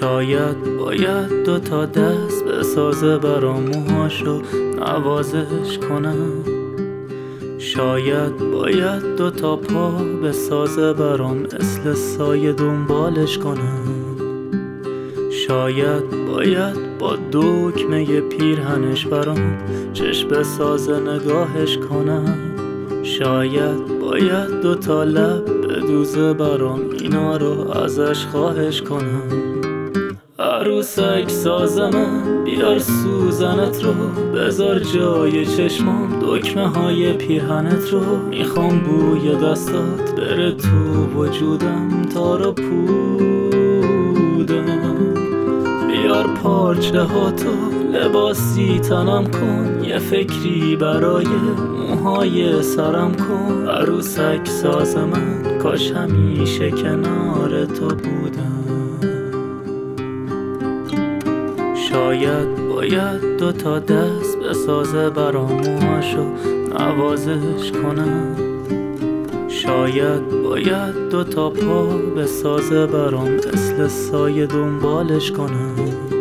شاید باید دوتا دست بسازه برام موهاشو نوازش کنم. شاید باید دوتا پا بسازه برام مثل سایه دنبالش کنم. شاید باید با دکمه پیرهنش برام چشم بسازه نگاهش کنم. شاید باید دوتا لب بدوزه برام اینا رو ازش خواهش کنم. عروسک ساز من بیار سوزنت رو بذار جای چشمام دکمه های پیرهنت رو. میخوام بوی دستات بره تو وجودم تار و پودم. بیار پارچه هاتو لباسی تنم کن، یه فکری برای موهای سرم کن. عروسک ساز من کاش همیشه کنار تو بودم. شاید باید دوتا دست بسازه برام موهاشو نوازش کنم. شاید باید دوتا پا بسازه برام مثل سایه دنبالش کنم.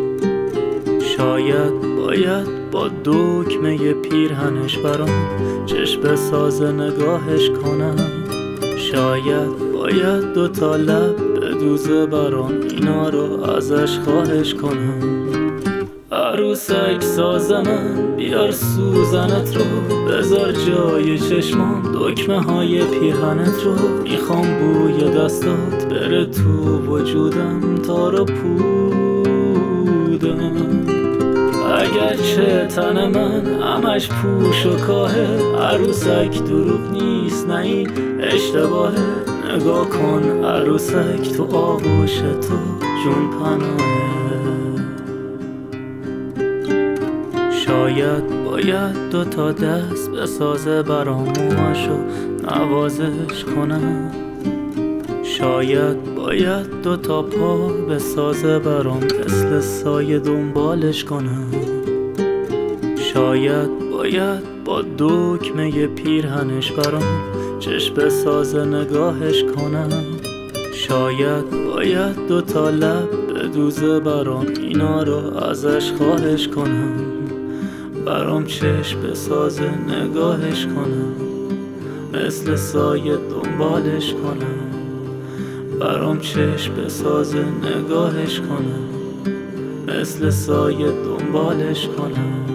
شاید باید با دکمه پیرهنش برام چشم بسازه نگاهش کنم. شاید باید دوتا لب بدوزه برام اینا رو ازش خواهش کنم. عروسک ساز من بیار سوزنت رو بذار جای چشمام دکمه های پیرهنت رو. میخوام بوی دستات بره تو وجودم تار و پودم. اگرچه تن من همش پوش و کاهه، عروسک دروغ نیست نه این اشتباهه. نگاه کن عروسک تو آغوش تو جون پناهه. شاید باید دوتا دست بسازه برام موهاشو نوازش کنم. شاید باید دوتا پا بسازه برام مثل سایه دنبالش کنم. شاید باید با دکمه پیرهنش برام چشم بسازه نگاهش کنم. شاید باید دوتا لب بدوزه برام اینا رو ازش خواهش کنم. برام چشم بسازه نگاهش کنم، مثل سایه دنبالش کنم. برام چشم بسازه نگاهش کنم، مثل سایه دنبالش کنم.